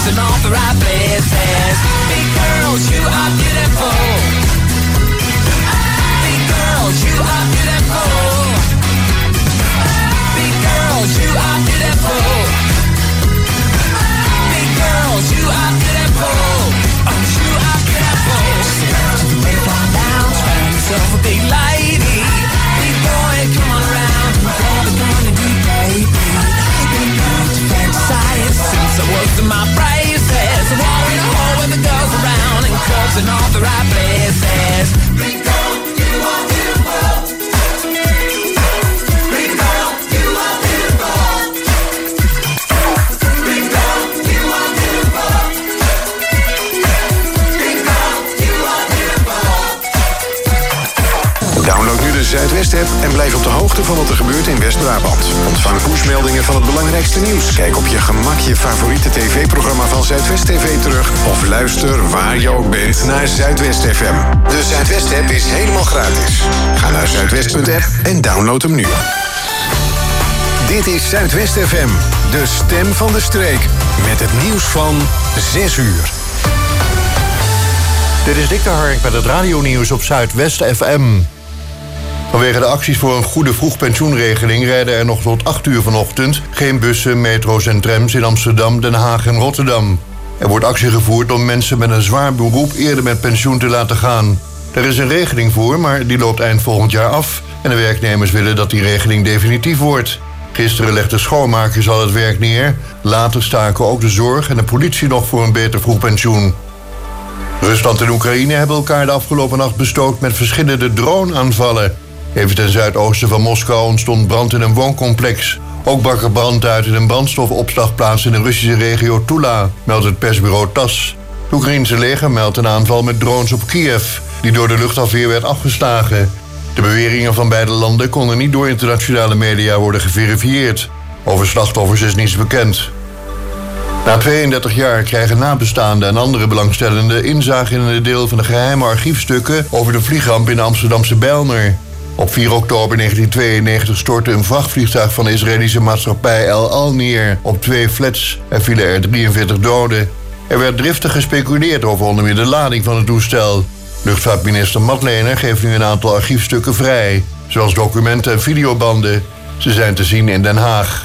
in all the right places. Big girls, you are beautiful. Big girls, you are beautiful. Big girls, you are beautiful. Big girls, you are beautiful. Oh, you are beautiful. To the Mayflower Lounge, find yourself a big lady. Big boy, come on around and grab a gun and do baby. Big girl to fantasize, since I was in my praises. A war in a hole with the girls around and clubs in all the right places. Big girl, you are beautiful. Big girl, you are beautiful. Big girl, you are beautiful. Big girl, you are beautiful. Download nu de Zuidwest-app en blijf op de hoogte van wat er gebeurt in West-Brabant. Ontvang pushmeldingen van het belangrijkste nieuws. Kijk op je gemak je favoriete tv-programma van Zuidwest TV terug. Of luister waar je ook bent naar Zuidwest FM. De Zuidwest-app is helemaal gratis. Ga naar zuidwest.app en download hem nu. Dit is Zuidwest FM, de stem van de streek. Met het nieuws van 6 uur. Dit is Dick de Hark met het radionieuws op Zuidwest FM. Vanwege de acties voor een goede vroegpensioenregeling rijden er nog tot 8 uur vanochtend geen bussen, metro's en trams in Amsterdam, Den Haag en Rotterdam. Er wordt actie gevoerd om mensen met een zwaar beroep eerder met pensioen te laten gaan. Er is een regeling voor, maar die loopt eind volgend jaar af en de werknemers willen dat die regeling definitief wordt. Gisteren legden schoonmakers al het werk neer. Later staken ook de zorg en de politie nog voor een beter vroegpensioen. Rusland en Oekraïne hebben elkaar de afgelopen nacht bestookt met verschillende droneaanvallen. Even ten zuidoosten van Moskou ontstond brand in een wooncomplex. Ook brak er brand uit in een brandstofopslagplaats in de Russische regio Tula, meldt het persbureau TASS. Het Oekraïense leger meldt een aanval met drones op Kiev, die door de luchtafweer werd afgeslagen. De beweringen van beide landen konden niet door internationale media worden geverifieerd. Over slachtoffers is niets bekend. Na 32 jaar krijgen nabestaanden en andere belangstellenden inzage in een deel van de geheime archiefstukken over de vliegramp in de Amsterdamse Bijlmer. Op 4 oktober 1992 stortte een vrachtvliegtuig van de Israëlische maatschappij El Al neer op 2 flats en vielen er 43 doden. Er werd driftig gespeculeerd over onder meer de lading van het toestel. Luchtvaartminister Matlener geeft nu een aantal archiefstukken vrij, zoals documenten en videobanden. Ze zijn te zien in Den Haag.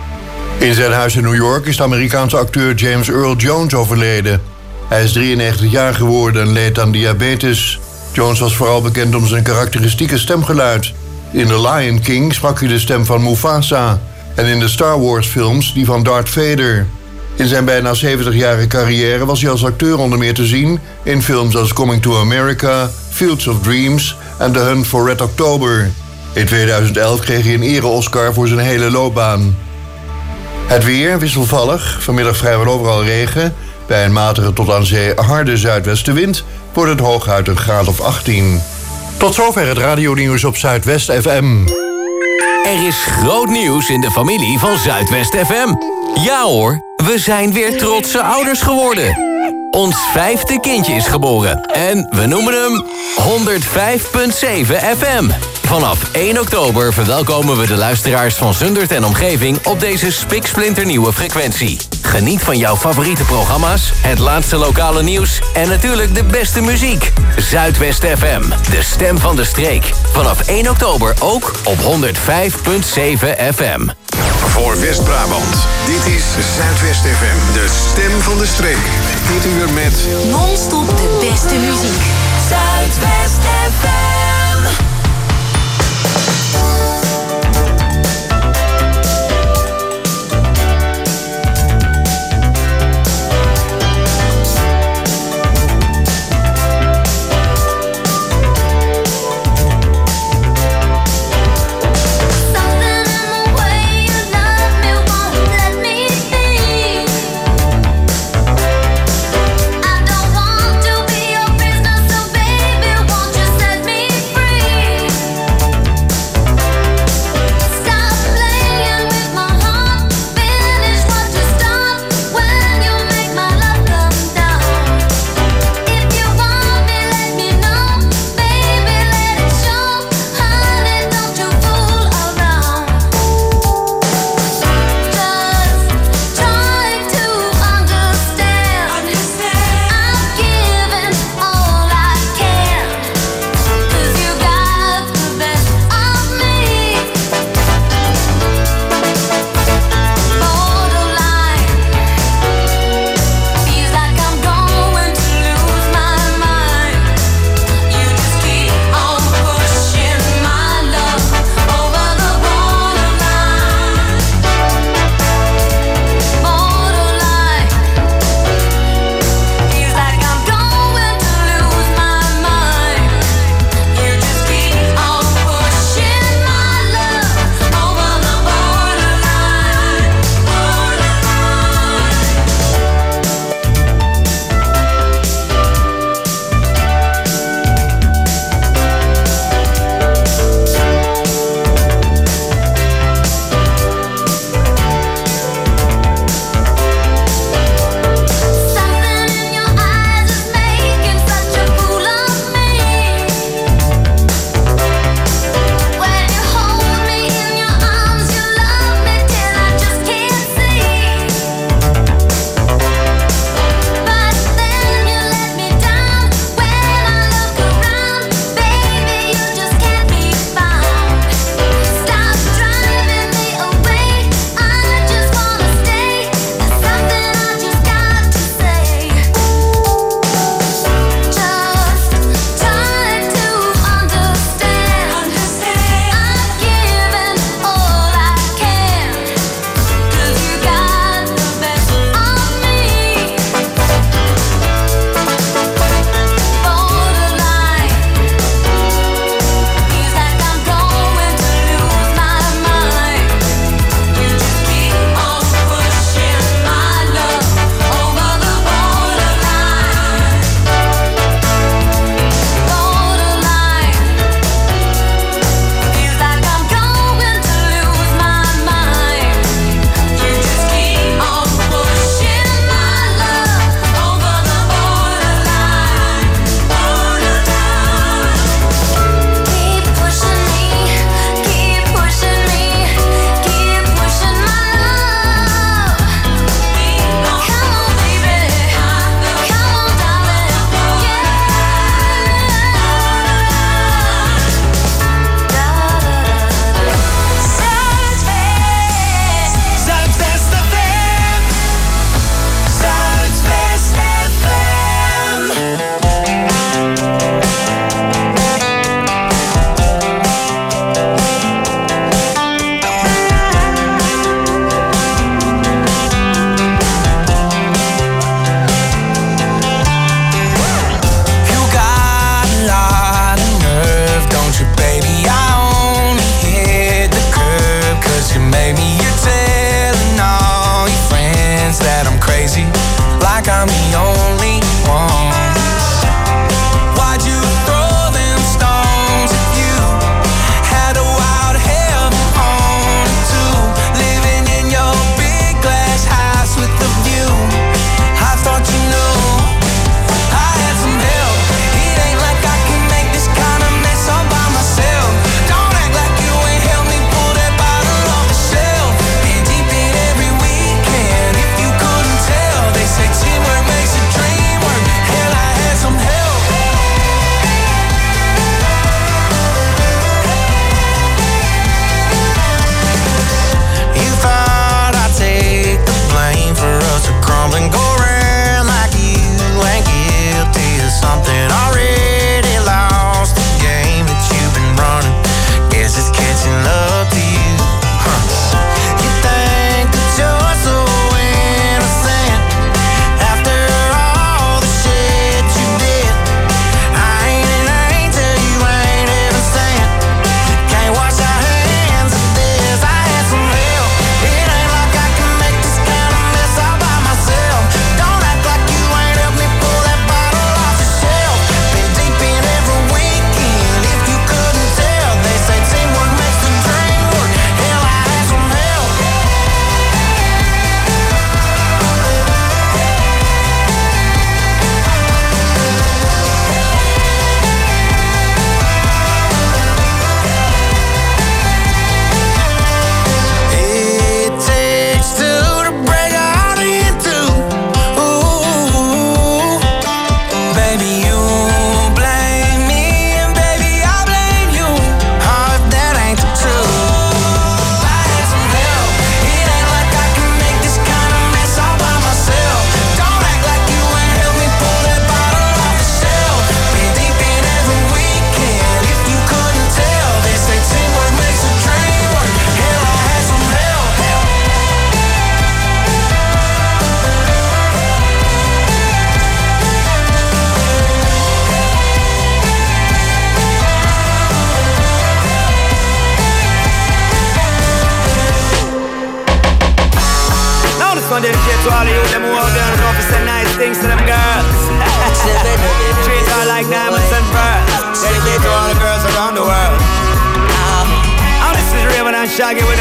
In zijn huis in New York is de Amerikaanse acteur James Earl Jones overleden. Hij is 93 jaar geworden en leed aan diabetes. Jones was vooral bekend om zijn karakteristieke stemgeluid. In The Lion King sprak hij de stem van Mufasa. En in de Star Wars films die van Darth Vader. In zijn bijna 70-jarige carrière was hij als acteur onder meer te zien in films als Coming to America, Fields of Dreams en The Hunt for Red October. In 2011 kreeg hij een ere-Oscar voor zijn hele loopbaan. Het weer wisselvallig, vanmiddag vrijwel overal regen. Bij een matige tot aan zee harde zuidwestenwind wordt het hooguit een graad of 18. Tot zover het radionieuws op Zuidwest FM. Er is groot nieuws in de familie van Zuidwest FM. Ja hoor, we zijn weer trotse ouders geworden. Ons 5e kindje is geboren en we noemen hem 105.7 FM. Vanaf 1 oktober verwelkomen we de luisteraars van Zundert en omgeving op deze spiksplinternieuwe frequentie. Geniet van jouw favoriete programma's, het laatste lokale nieuws en natuurlijk de beste muziek. Zuidwest FM, de stem van de streek. Vanaf 1 oktober ook op 105.7 FM. Voor West-Brabant, dit is Zuidwest FM, de stem van de streek. Dit uur met non-stop de beste muziek. Zuidwest FM. I don't want to be your prisoner, so baby, won't you set me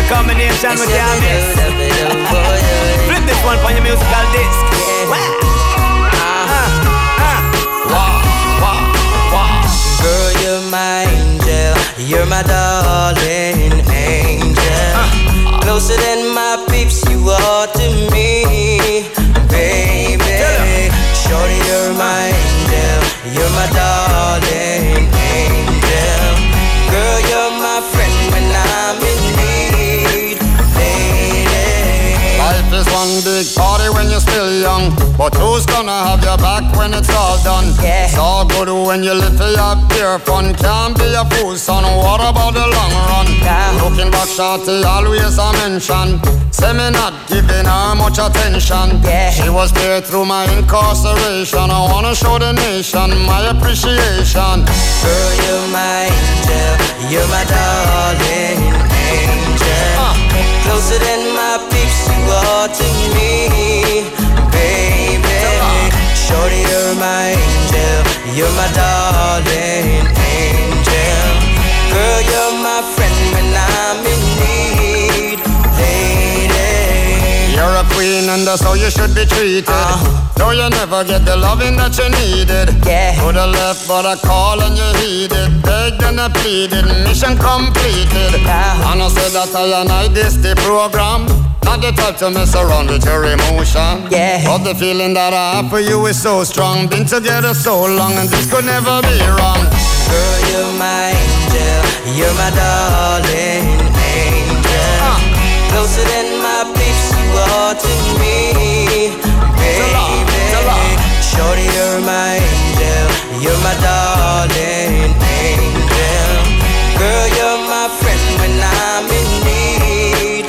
combination we can't miss. Flip this one for your musical disc. Girl, you're my angel, you're my darling angel. Closer than my peeps, you are to me, baby. Shorty, you're my angel, you're my darling angel. Girl, you're my friend when I'm in need, lady. Life is one big party when you're still young, but who's gonna have your back when it's all done? Yeah. It's all good when you live for your pure fun. Can't be a fool, son. What about the long run? Yeah. Looking back, shorty, always a mention. Say me not giving her much attention. Yeah. She was there through my incarceration. I wanna show the nation my appreciation. Girl, you're my angel, you're my darling angel. Closer than my peeps, you are to me, baby. Shorty, you're my angel, you're my darling angel. Girl, you're my friend when I'm in need, lady. You're a queen and that's how you should be treated. Though you never get the loving that you needed. Yeah. Coulda left but I call and you heeded. Begged and I pleaded, mission completed. And I said that I this the program. Not the type to mess around with your emotion. Yeah. But the feeling that I have for you is so strong. Been together so long and this could never be wrong. Girl, you're my angel, you're my darling angel. Closer than my peeps, you are to me, baby. Shorty, you're my angel, you're my darling angel. Girl, you're my friend when I'm in need,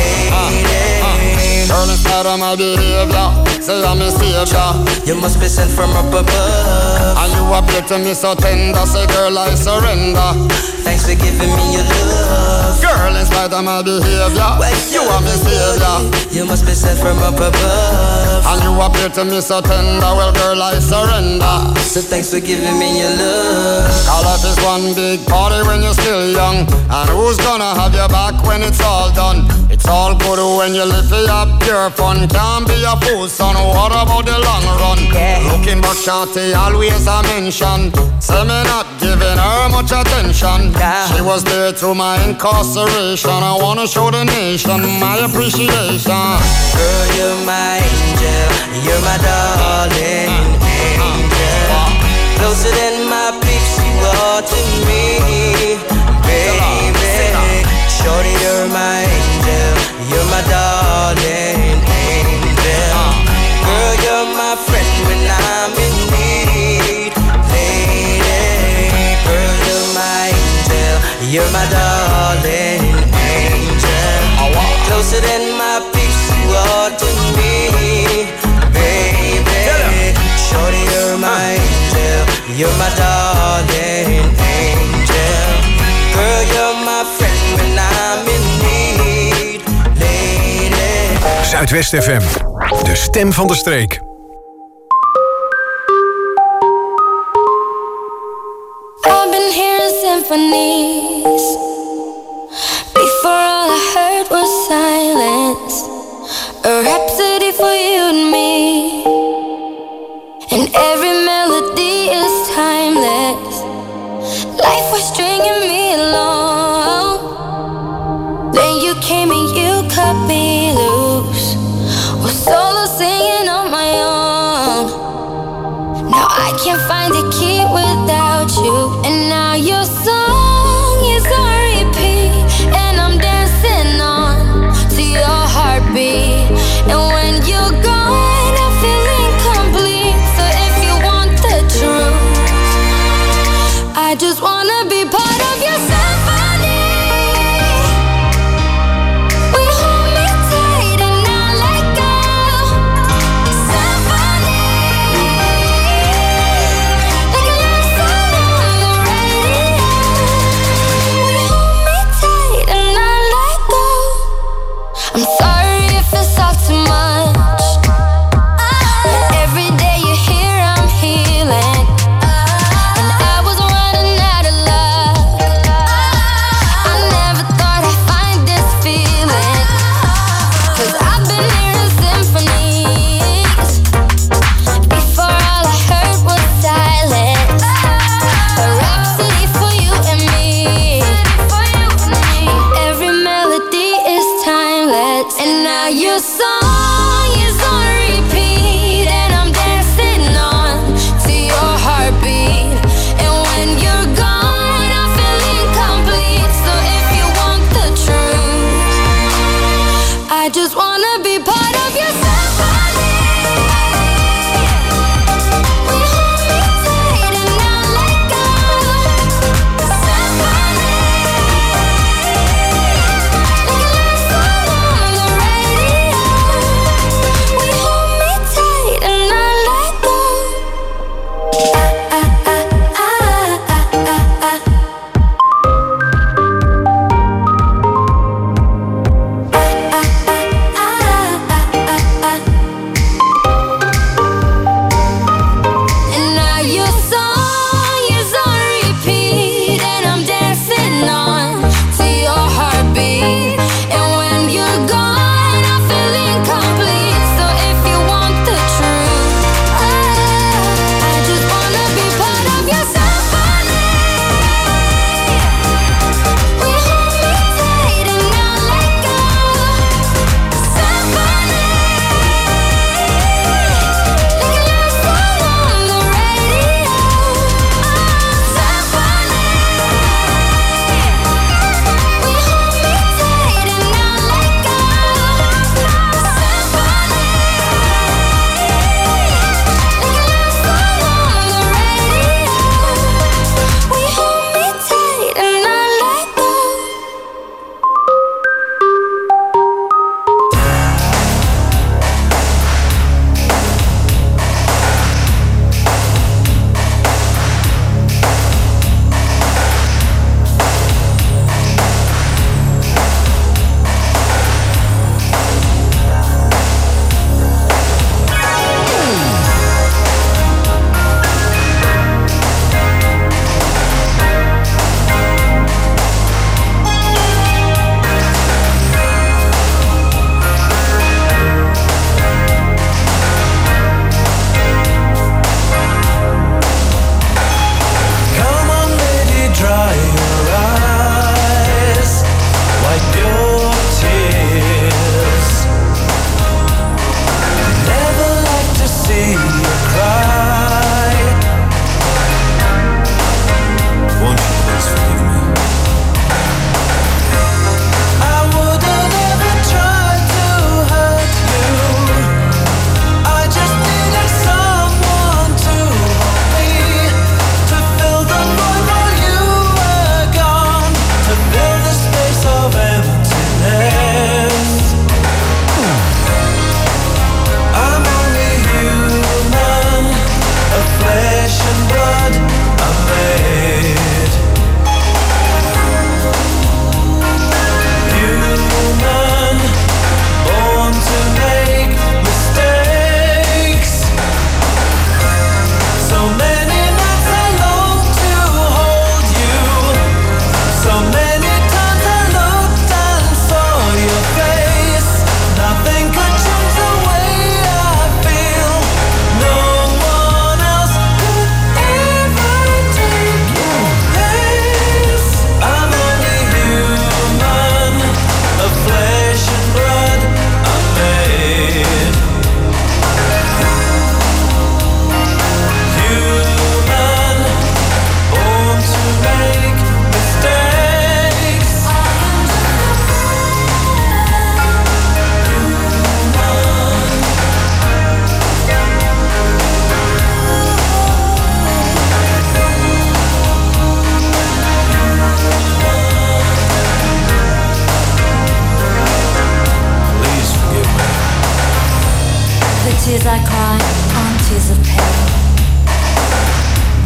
lady. Girl, in spite of my behavior, say I'm a savior. You must be sent from up above. And you appear to me so tender, say girl I surrender. Thanks for giving me your love. Girl, in spite of my behavior, you are my savior. You must be sent from up above. And you appear to me so tender, well girl I surrender. So thanks for giving me your love. All life is one big party when you're still young. And who's gonna have your back when it's all done? It's all good when you live for your pure fun. Can't be a fool, son. What about the long run? Yeah. Looking back, shorty, always a mention. Say me not giving her much attention. Yeah. She was there through my incarceration. I wanna show the nation my appreciation. Girl, you're my angel, you're my darling angel. Closer than my peeps, you are to me, baby. Shorty, you're my angel, you're my darling angel. Girl, you're my friend when I'm in need, lady. Girl, you're my angel, you're my darling angel. Closer than my peeps, you are to me, baby. Shorty, you're my angel, you're my darling angel. Girl, you're my friend when I'm in need, lady. Zuidwest FM, de stem van de streek. I've been hearing symphonies. Before all I heard was silence. A rhapsody for you and me. And every melody is timeless. Life was stringing me along. Then you came and you cut me loose. Was solo singing on my own. Now I can't find a key without you. And now your song is on repeat. And I'm dancing on to your heartbeat. And when you're gone, I feel incomplete. So if you want the truth, I just wanna be part of your symphony. We hold me tight and not let go. Symphony, like a love song.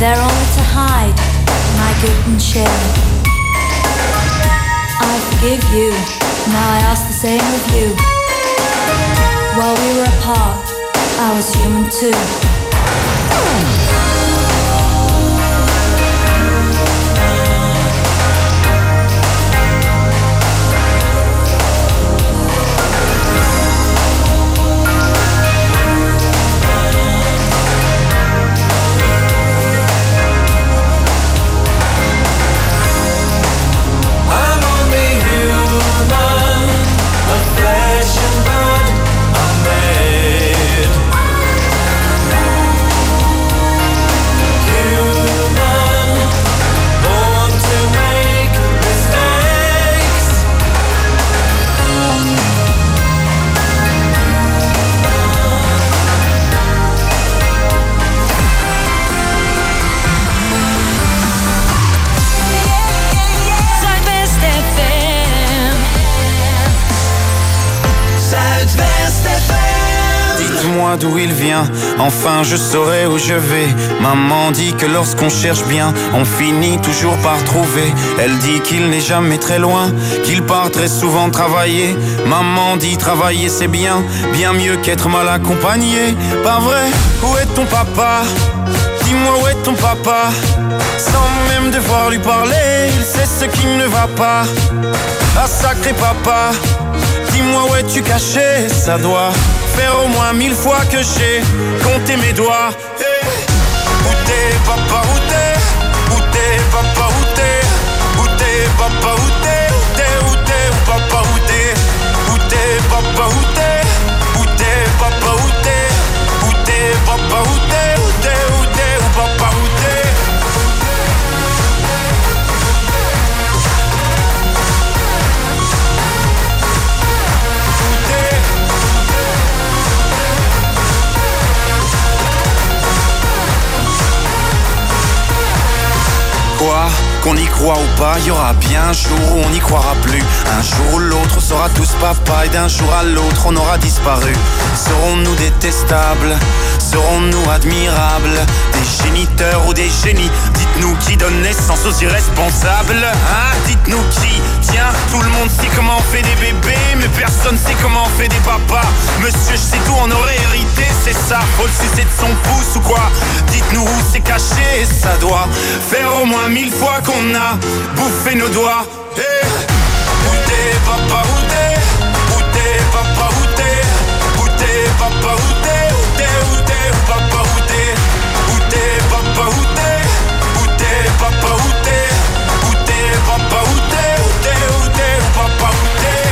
there only to hide my guilt and shame. I forgive you, now I ask the same of you. While we were apart, I was human too. D'où il vient, enfin je saurai où je vais. Maman dit que lorsqu'on cherche bien, on finit toujours par trouver. Elle dit qu'il n'est jamais très loin, qu'il part très souvent travailler. Maman dit travailler c'est bien, bien mieux qu'être mal accompagné. Pas vrai? Où est ton papa? Dis-moi où est ton papa? Sans même devoir lui parler, il sait ce qui ne va pas. Ah sacré papa, dis-moi où es-tu caché? Ça doit faire au moins 1000 fois que j'ai compté mes doigts. Hey. Où t'es papa, où t'es? Où t'es papa, où t'es? Où t'es papa, où t'es? Où t'es, où t'es, où papa, où t'es? Où t'es papa, où t'es? Où t'es papa, où t'es? Où t'es papa, où t'es? Où t'es, où t'es, où papa, où t'es? Quoi? Qu'on y croit ou pas, y aura bien un jour où on n'y croira plus. Un jour ou l'autre, on sera tous papa et d'un jour à l'autre, on aura disparu. Serons-nous détestables? Serons-nous admirables? Des géniteurs ou des génies? Dites-nous qui donne naissance aux irresponsables? Hein? Dites-nous qui? Tiens, tout le monde sait comment on fait des bébés, mais personne sait comment on fait des papas. Monsieur, je sais tout, on aurait hérité, c'est ça. Faut le sucer de son pouce ou quoi? Dites-nous où c'est caché, ça doit faire au moins 1000 fois qu'on a bouffé nos doigts. Hey. Où t'es papa, où t'es? Où t'es papa, où t'es? Où t'es papa, où t'es? Où t'es, où t'es, où papa, où t'es? Où t'es papa, où t'es? Où t'es papa, où t'es? Où t'es papa, où t'es? Où t'es, où t'es, où papa, où t'es?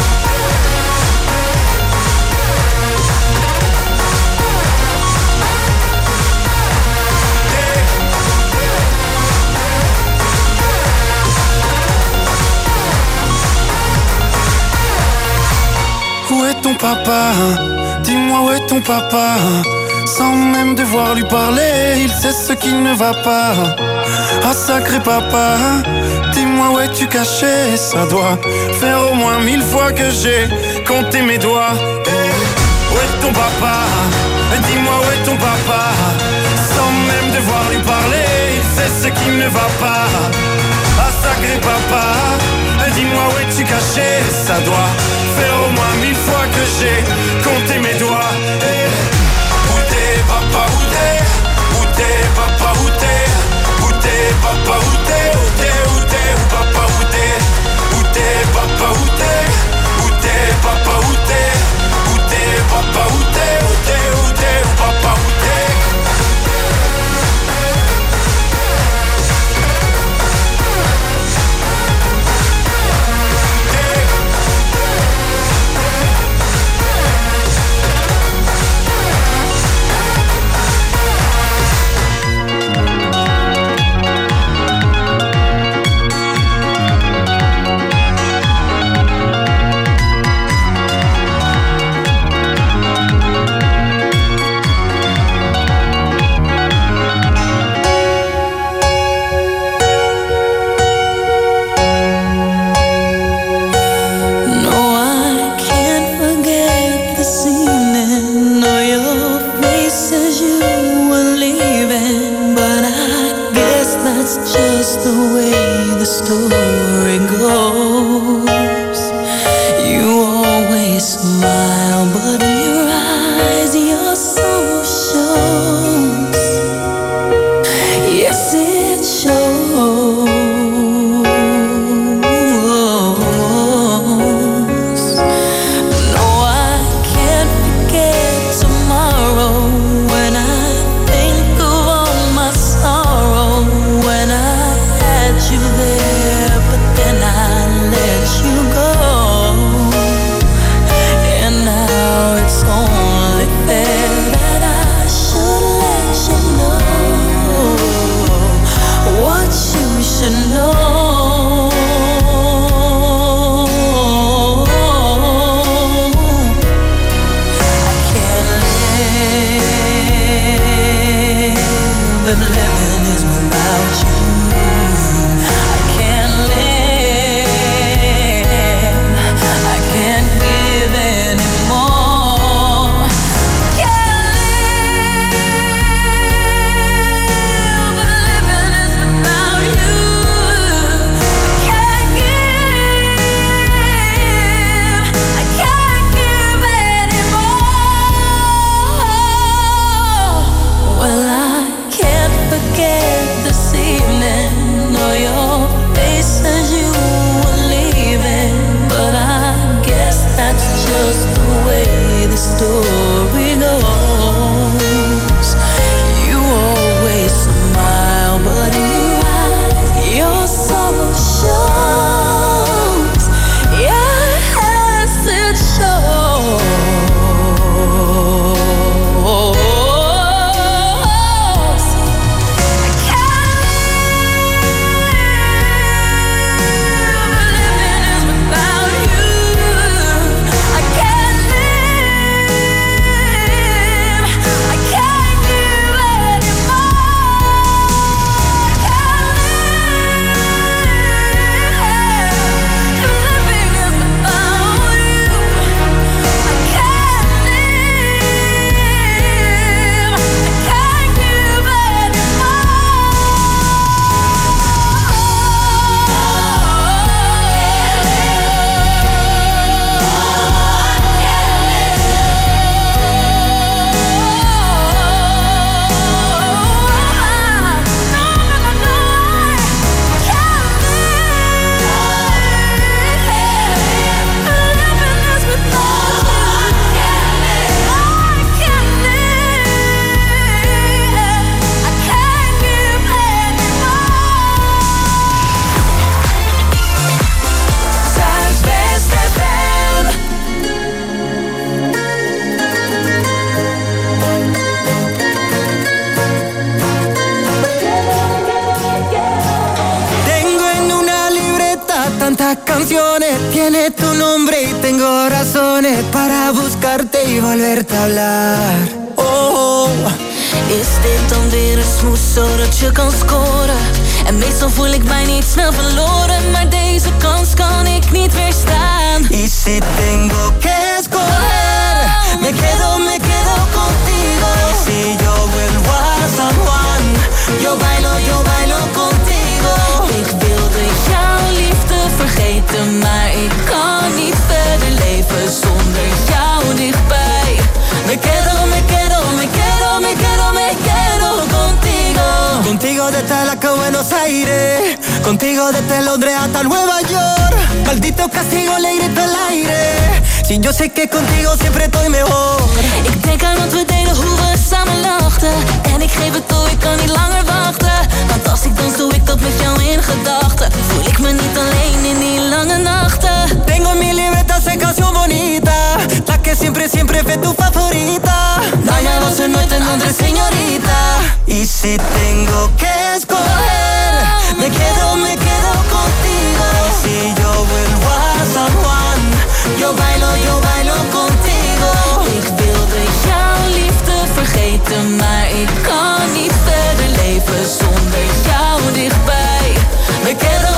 Où est ton papa? Dis-moi où est ton papa? Sans même devoir lui parler, il sait ce qui ne va pas. Ah sacré papa, dis-moi où es-tu caché? Ça doit faire au moins 1000 fois que j'ai compté mes doigts. Hey. Où est ton papa? Dis-moi où est ton papa? Sans même devoir lui parler, il sait ce qui ne va pas. Ah sacré papa, dis-moi où es-tu caché? Ça doit faire au moins 1000 fois que j'ai compté mes doigts. Hey. Où t'es papa, où t'es? Où t'es papa, où t'es? Où t'es papa, où t'es? Où t'es, où t'es, où papa, où t'es? Où t'es papa, où t'es? Où t'es papa, où t'es? Où t'es papa, où t'es? Où t'es, où t'es, où papa, où t'es? the way the story goes. You always smile, but in your eyes your soul shows. Yes, it shows. No, I can't forget tomorrow when I think of all my sorrow. When I had you there, but then I let you go. And now it's only fair that I should let you know what you should know. But living is without you. I can't live. I can't give anymore. Can't live. But living is without you. I can't give. I can't give anymore. Well, I can't forget this evening or your face as you were leaving. But I guess that's just the way the story goes. You always smile, but in your eyes your soul shows. Yes, it shows. Tiene tu nombre y tengo razones para buscarte y volverte a hablar. Oh, is dit dan weer een smoes zodat je kan scoren? En meestal voel ik mij niet snel verloren, maar deze kans kan ik niet weerstaan. Y si tengo que escoger, me quedo contigo. Si yo vuelvo a San Juan, yo bailo contigo. Ik wilde jouw liefde vergeten, maar ik kan niet verder leven zonder jou dichtbij. Me quedo contigo. Contigo desde Alaska a Buenos Aires, contigo desde Londres hasta Nueva York. Maldito castigo, le grito al aire. Si yo sé que contigo siempre estoy mejor. Ik denk aan wat we deden, hoe we samen lachten. En ik geef het toe, ik kan niet langer wachten. Want als ik dans, doe ik dat met jou in gedachten. Voel ik me niet alleen in die lange nachten. Tengo mi libreta, esa canción bonita, la que siempre fue tu favorita. Maar jij was er nooit een andere señorita. Y si tengo que escoger, me quedo contigo. Si yo vuelvo a San Juan, yo bailo contigo. Ik wilde jouw liefde vergeten, maar ik kan niet verder leven zonder jou dichtbij. Me quedo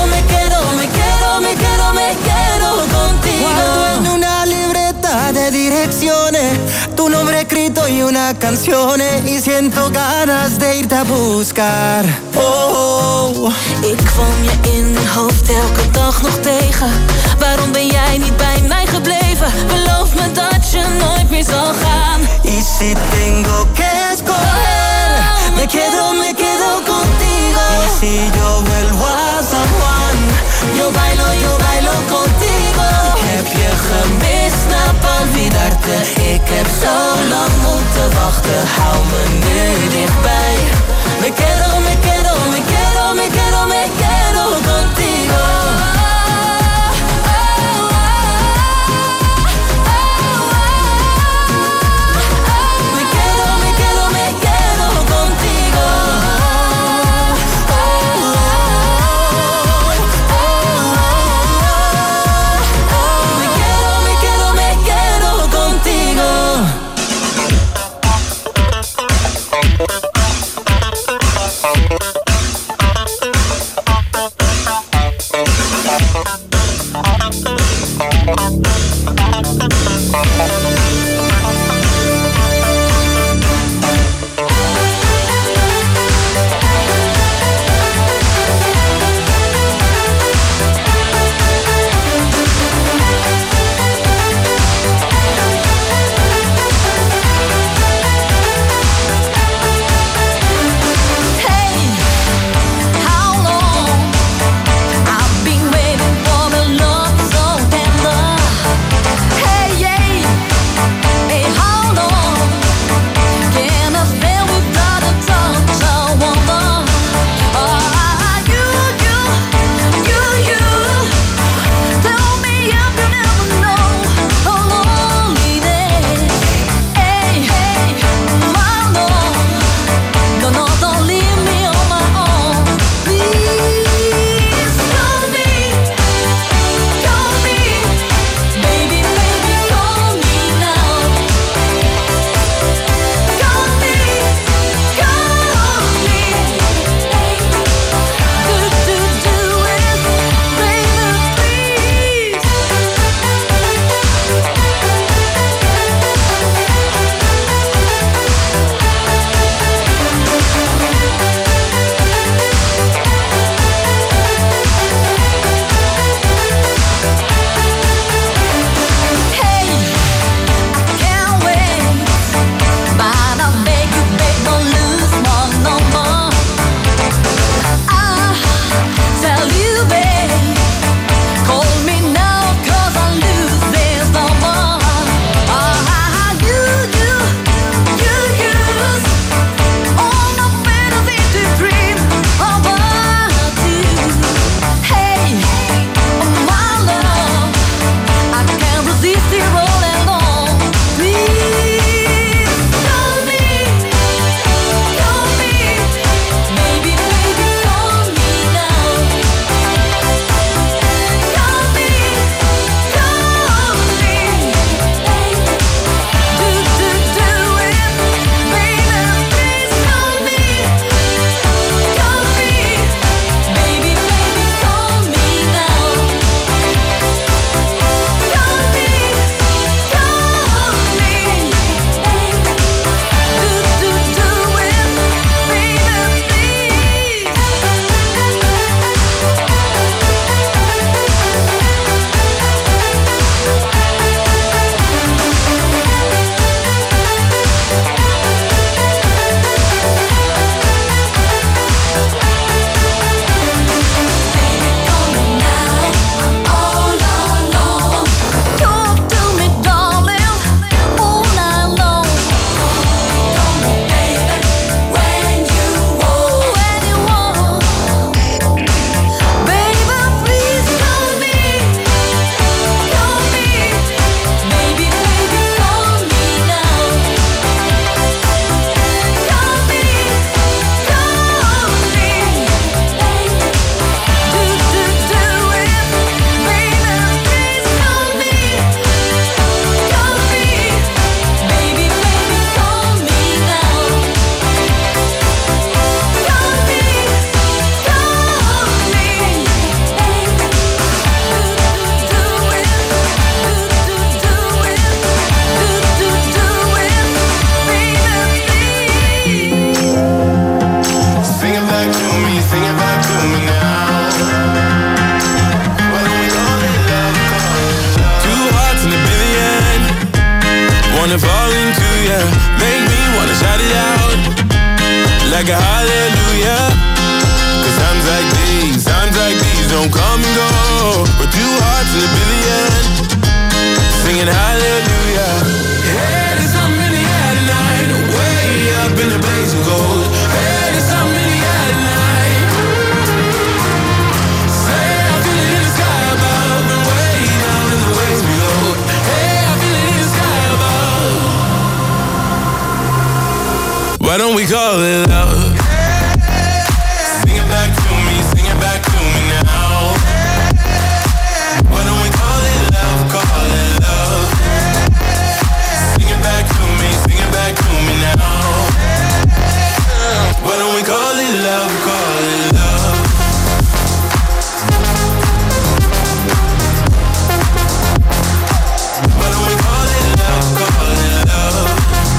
contigo. Guardo en una libreta de direcciones tu nombre escrito hoy una canción y siento ganas de irte a buscar. Oh. Ik kwam je in mijn hoofd elke dag nog tegen. Waarom ben jij niet bij mij gebleven? Beloof me dat je nooit meer zal gaan. Y si tengo que escoger, me quedo contigo. Y si yo vuelvo a San Juan, yo bailo contigo. Heb je gemist, na olvidarte. Ik heb zo lang moeten wachten, hou me nu dichtbij. Me quedo contigo. like a hallelujah. Cause times like these don't come and go. We're two hearts in a billion, singing hallelujah. Hey, there's something in the air tonight, way up in the blaze of gold. Hey, there's something in the air tonight. Say, I feel it in the sky above, and way down in the waves below. Hey, I feel it in the sky above. Why don't we call it love? Sing it back to me, sing it back to me now. Why don't we call it love, call it love? Sing it back to me, sing it back to me now. Why don't we call it love, call it love? Why don't we call it love, call it love?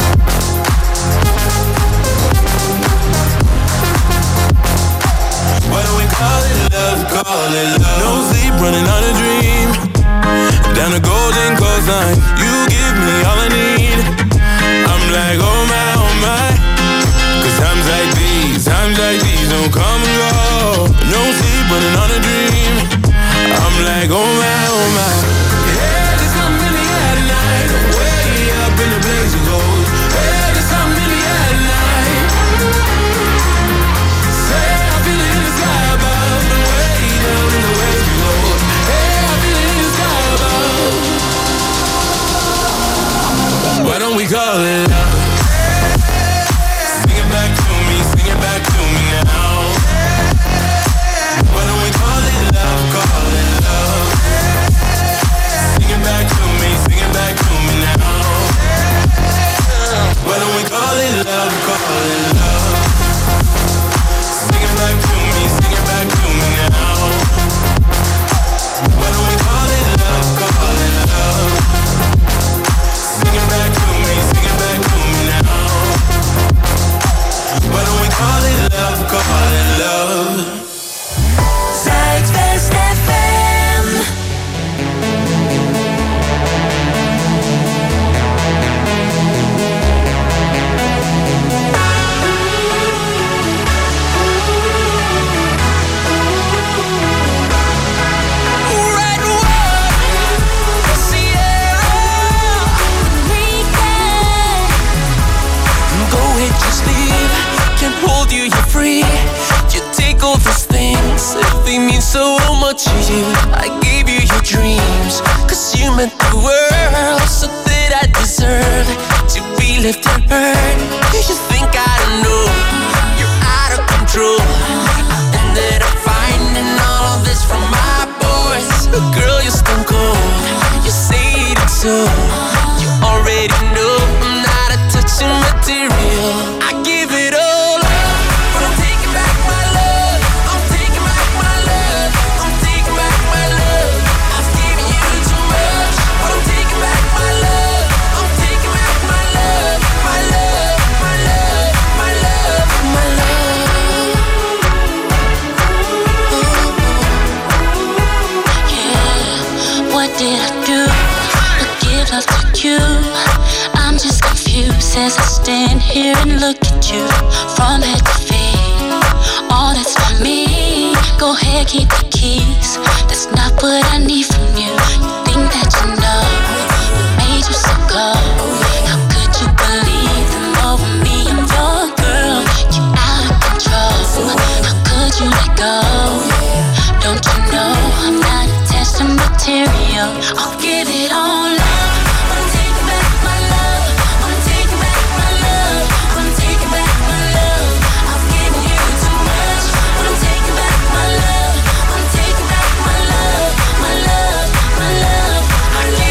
Why don't we call it love, call it love? No sleep, running on a dream. Down the golden coastline, you give me all I need. I'm like, oh my. Cause times like these don't come and go. No sleep, running on a dream. I'm like, oh my. Yeah, there's something in the air tonight, way up in the blaze of gold. Yeah, there's something in the air tonight. Say, I feel it in the sky above, and way down in the waves below. Hey, I feel it in the sky above. Why don't we call it love? Sing it back to me, sing it back to me now. Why don't we call it love, call it love? Sing it back to me, sing it back to me now. Why don't we call it love, call it love? Sing it back to me, sing it back to me now. Why don't we call it love, call it love? Sing it back to me, sing it back to me now. Why don't we call it love, call it love? Zuidwest FM. Red one, Sierra, go ahead, just leave. Can't hold you, you're free. You take all those things, they mean so much to you. I gave you your dreams, cause you meant the world. So that I deserve to be left unheard. You think I don't know, you're out of control. I ended up finding all of this from my boys. Girl, you're stone cold, you say it so. You already know I'm not a touching material. I give it all up, but I'm taking back my love. I'm taking back my love. I'm taking back my love. I've given you too much, but I'm taking back my love. I'm taking back my love. My love, my love, my love, my love. Yeah, what did I do to give love to you? I'm just confused as I stand here and look at you from head to feet. All that's for me, go ahead, keep the keys. That's not what I need from you. You think that you know what made you so cold? How could you believe them over me? I'm your girl, you out of control. How could you let go? Don't you know I'm not attached to material? I'll give it all up. I'm taking back my love. I'm taking back my love. I'm taking back my love. I've given you too much, but I'm taking back my love. I'm taking back my love. My love, my love. I give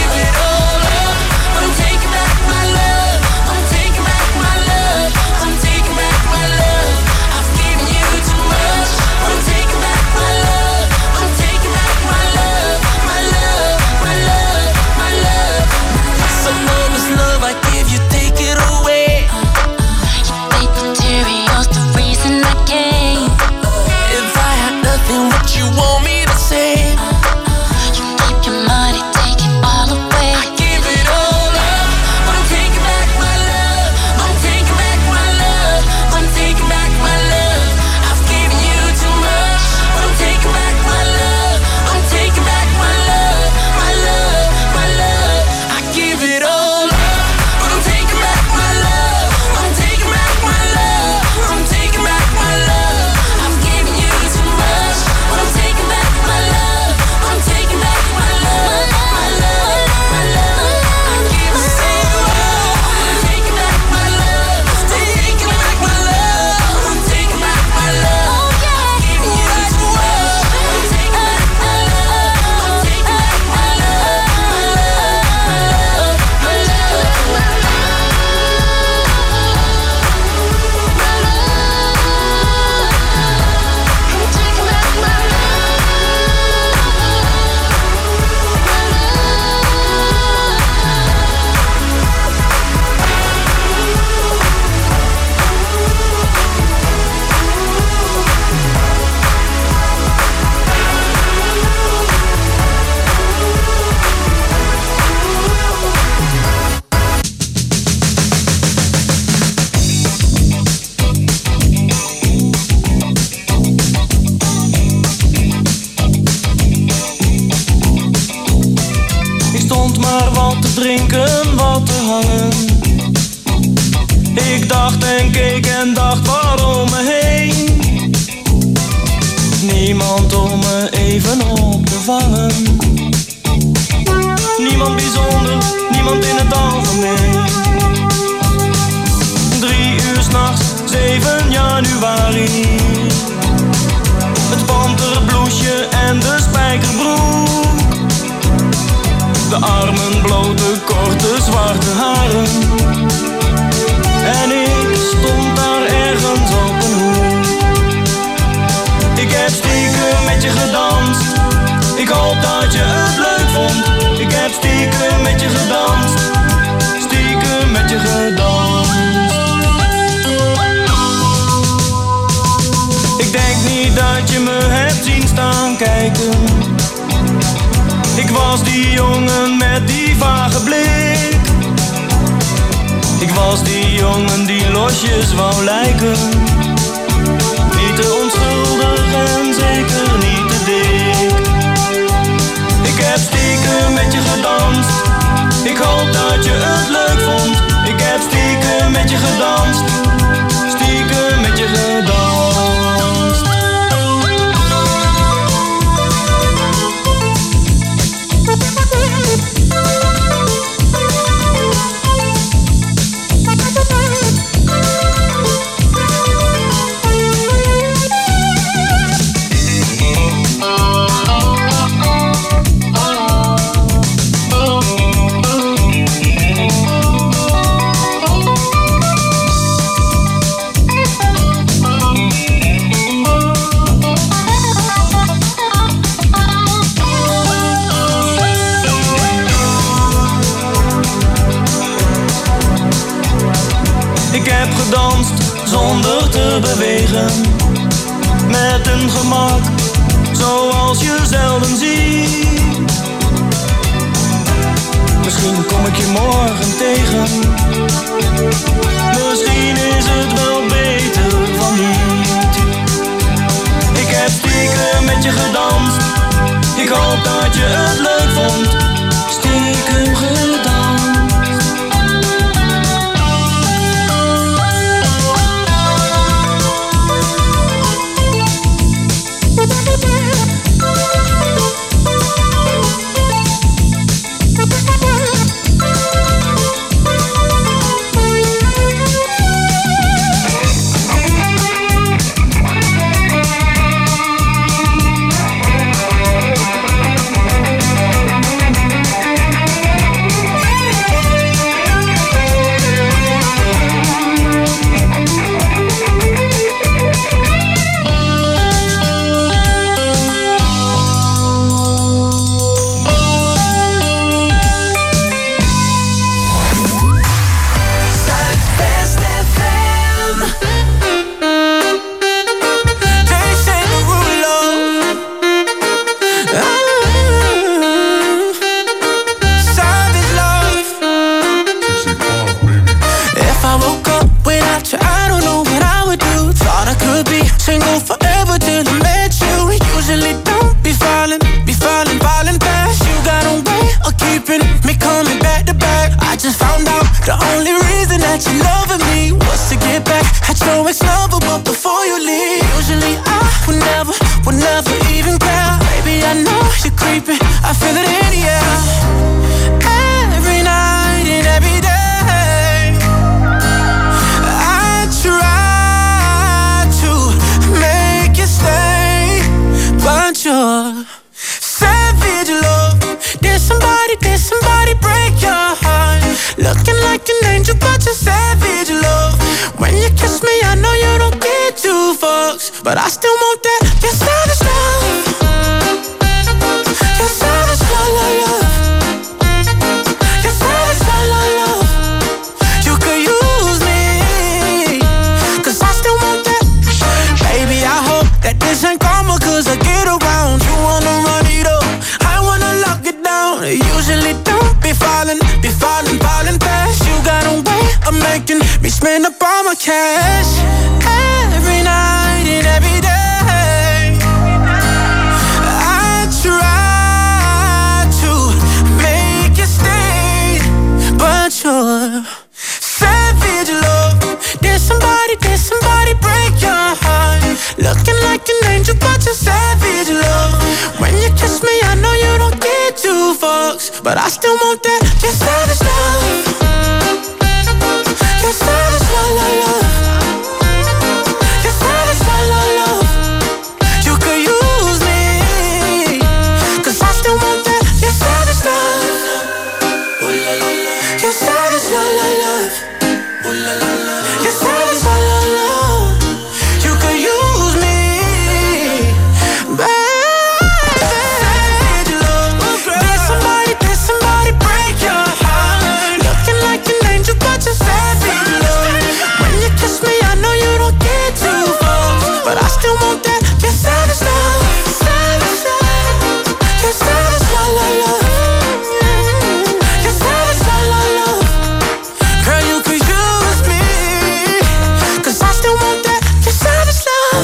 hangen. Ik dacht en keek en dacht waarom me heen. Niemand om me even op te vangen. Niemand bijzonder, niemand in het algemeen. 3 uur 's nachts, 7 januari. Het panterbloesje en de spijkerbroek. De armen blote, korte, zwarte haren. En ik stond daar ergens op een hoek. Ik heb stiekem met je gedanst. Ik hoop dat je het leuk vond. Ik heb stiekem met je gedanst. Stiekem met je gedanst. Ik denk niet dat je me hebt zien staan kijken. Ik was die jongen met die vage blik. Ik was die jongen die losjes wou lijken. Niet te onschuldig en zeker niet te dik. Ik heb stiekem met je gedanst. Ik hoop dat je het leuk vond. Ik heb stiekem met je gedanst. Stiekem met je gedanst. Zonder te bewegen, met een gemak zoals je zelden ziet. Misschien kom ik je morgen tegen. Misschien is het wel beter van niet. Ik heb stiekem met je gedanst. Ik hoop dat je het leuk vond. Stiekem gedanst. But I still want that, your savage love. Your savage love. Your savage love. You could use me, cause I still want that. Baby, I hope that this ain't karma, cause I get around. You wanna run it up, I wanna lock it down. Usually don't be falling fast. You got a way of making me spend up all my cash. Every night and every day but I still want that. Your savage love. Your savage love, love, love. Your savage love, love, love. You could use me, 'cause I still want that. Your savage love. Your savage love, love, love. Your savage love, love, love. You could use me, baby. Did somebody break your heart? Looking like an angel, but you're savage love. When you kiss me, I know you don't get too far, but I still want that. Your savage love, savage love. Your savage love, love, love. Your savage love, love, love. Girl, you could use me, 'cause I still want that. Your savage love.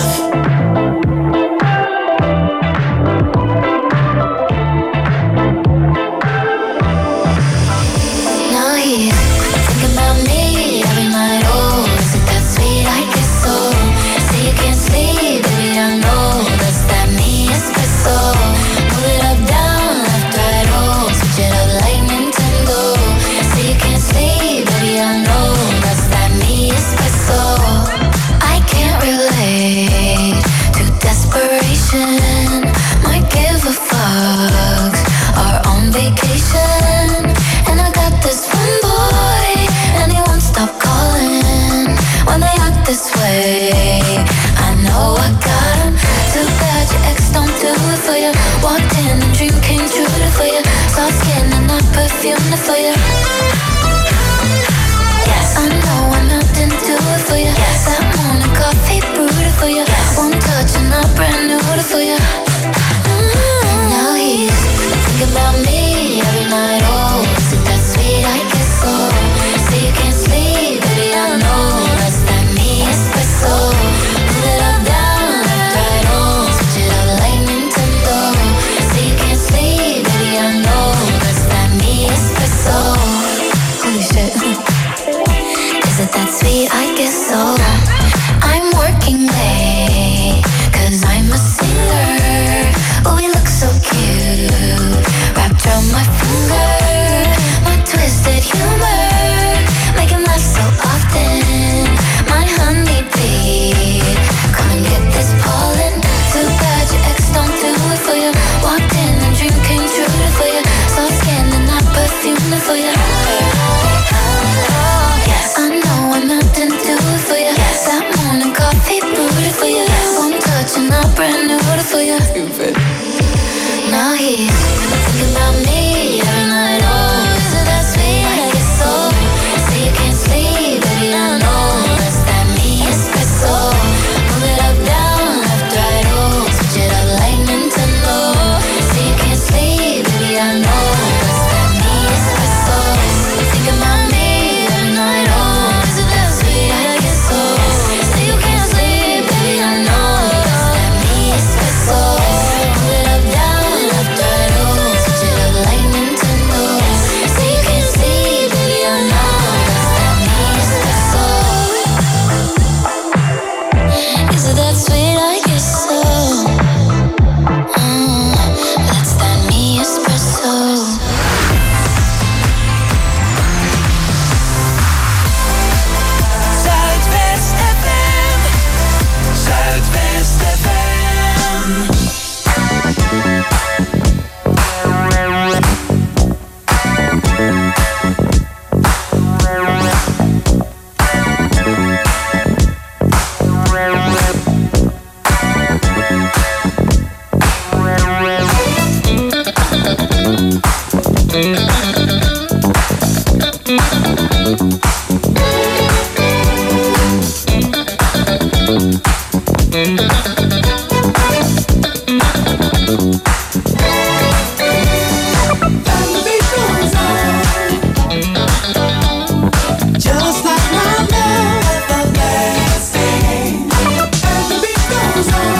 Now he's thinking about me every night. Oh, is it that sweet? I guess so. Say you can't sleep, baby, I know that's that me espresso. Move it up, down, left, right, oh, switch it up like Nintendo. Say you can't sleep, baby, I know that's that me espresso. I can't relate to desperation. Might give a fuck. Are on vacation, and I got this one boy, and he won't stop calling. When they act this way, I know I got him. Too bad your ex don't do it for you. Walked in, a dream came true for you. Soft skin and not perfume for you. Yes, I know I'm not into it for you. Yes, that morning coffee brewed for you. Yes, one touch and not brand new for you. Now he's thinking about me every night. Oh, is it that sweet? I guess so. Say you can't sleep, baby, I know that's that me espresso. Move it up, down, left, right, oh, switch it up like Nintendo. Say you can't sleep, baby, I know that's that me espresso. Holy shit. Is it that sweet? I guess so. I'm working late, 'cause I'm a singer. Oh, we look so cute, wrapped around my finger. My twisted humor, make him laugh so often. My honeybee, come and get this pollen. Too bad your ex don't do it for you. Walked in, a dream came true for you. Soft skin and not perfume for you. Yes, I know I'm not into it for you. Yes, that morning coffee brewed for you. One touch and not brand new for you. Now he's thinking about me every night. Oh, is it that sweet? I guess so. Say you can't sleep, baby, I know that's that me espresso. Move it up, down, left, right, oh, switch it up like Nintendo. Say you can't sleep, baby, I know that's that me espresso. Thinking about me every night. Oh, is it that sweet? I guess so. Say you can't sleep, baby, I know that's that me espresso. Move it up, down, left, right, oh, switch it up like Nintendo. Say you can't sleep, baby, I know that's that me espresso. Is it that sweet? I guess so. That's that me espresso. Zuidwest FM. Zuidwest FM. Just like my love everlasting. And the beat goes on.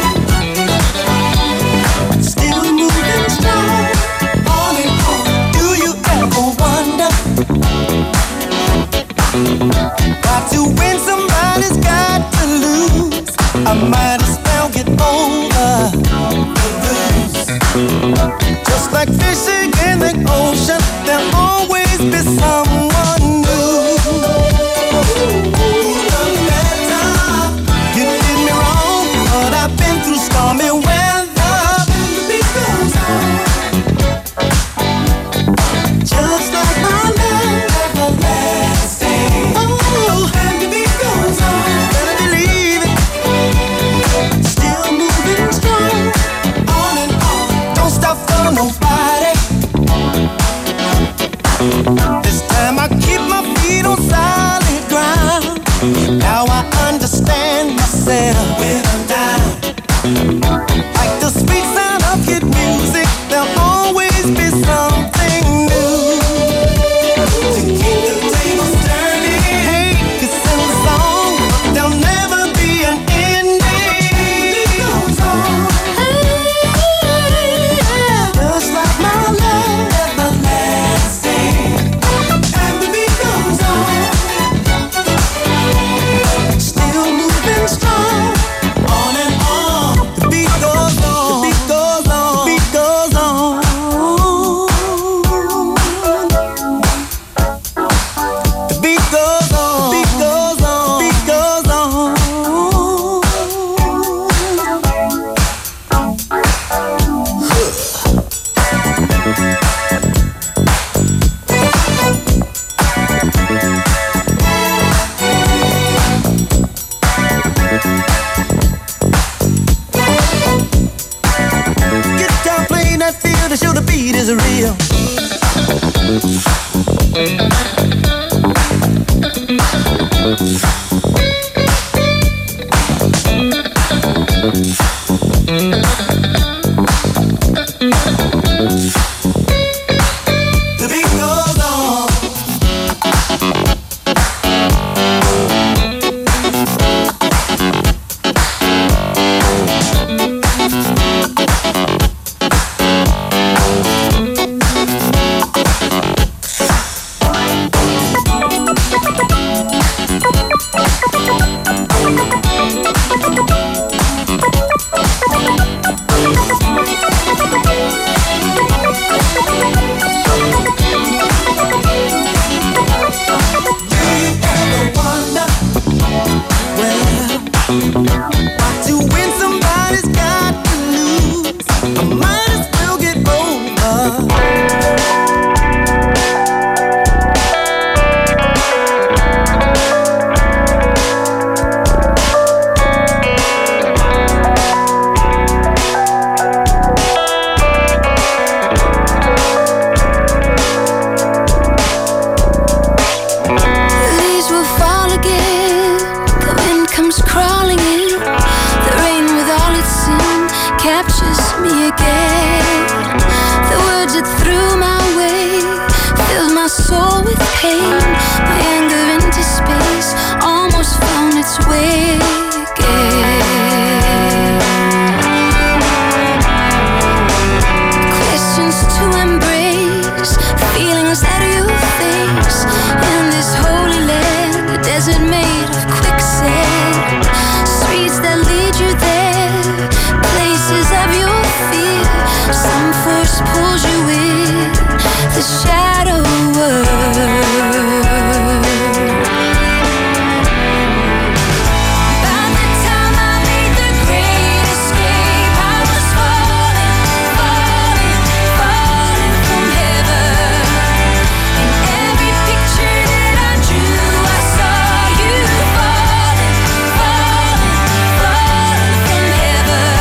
Still moving strong. On and on. Do you ever wonder? Got to win, somebody's got to lose. I might as well get over the blues. Just like fishing in the ocean, there'll always be someone new. You did me wrong, but I've been through stormy weather. Just like my love, everlasting. Oh, and the beat goes on. Better believe it. Still moving strong, on and on. Don't stop for nobody. This time I keep my feet on solid ground. Now I understand myself when I'm down. Like the sweet sound of good music, there'll always be something new to keep the tables turning. Hey, it's in the song, there'll never be an ending. It goes on. Just like my love, everlasting. And the beat goes on. Still moving strong, on and on. The beat goes on. The beat goes on. The beat goes on. The beat goes on. The beat goes on. The beat goes on. Guitar playing that feel to show the beat is real. The beat goes on. To win, somebody's got to lose. I might as well get over. The leaves will fall again. The wind comes crawling in. The rain with all its sin captures me again. The words that threw my way filled my soul with pain. My anger into space almost found its way again. Questions to embrace, feelings that you face. In this holy land, the desert made of quicksand. Streets that lead you there, places of your fear. Some force pulls you in, the shadow world. By the time I made the great escape, I was falling, falling, falling from heaven. In every picture that I drew, I saw you falling, falling, falling from heaven.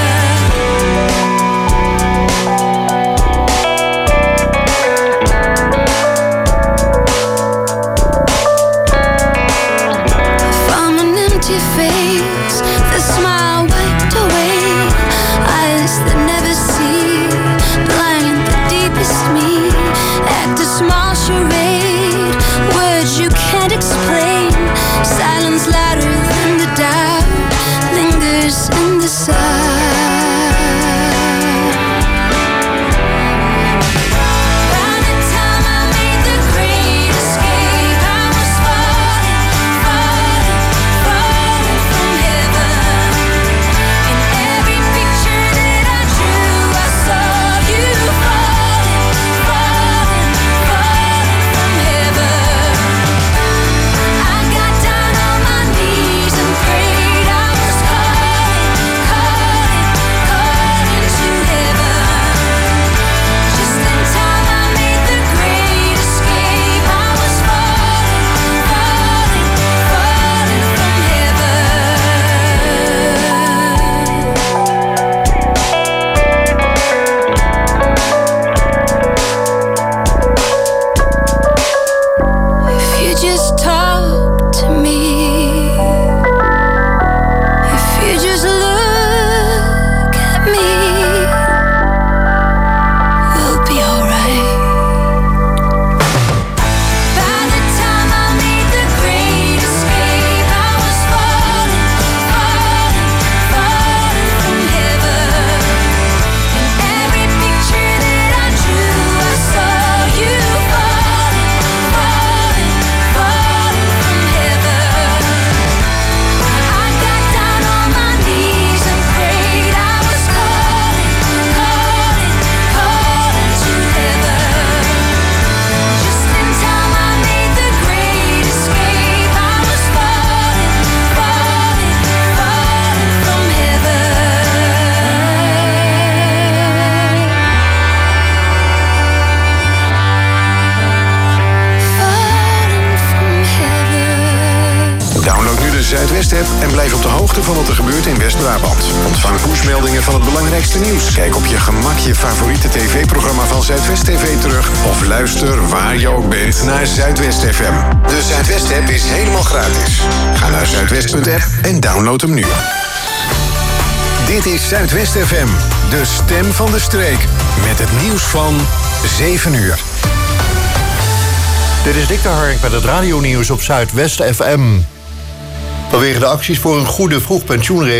From an empty face, the smile wiped away. Eyes that never see, blind the deepest me. Act a small charade, words you can't explain. Silence louder than the doubt lingers in the side. By the time I made the great escape, I was falling, falling, falling from heaven. just look at me. We'll be alright. By the time I made the great escape, I was falling, falling, falling from heaven. In every picture that I drew, I saw you falling, falling, falling from heaven. I got down on my knees and prayed. I was calling, calling, calling to heaven. Just in time I made the great escape. I was falling, falling, falling from heaven. Falling from heaven. Download nu de Zuidwest-app en blijf op de hoogte van wat er gebeurt in West-Brabant. Ontvang pushmeldingen van het belangrijkste nieuws. Kijk op je gemak je favoriete tv-programma van Zuidwest TV terug. Of luister waar je ook bent naar Zuidwest FM. De Zuidwest-app is helemaal gratis. Ga naar zuidwest.app en download hem nu. Dit is Zuidwest FM, de stem van de streek. Met het nieuws van 7 uur. Dit is Dick de Hark met het radionieuws op Zuidwest FM. Vanwege de acties voor een goede vroegpensioenregeling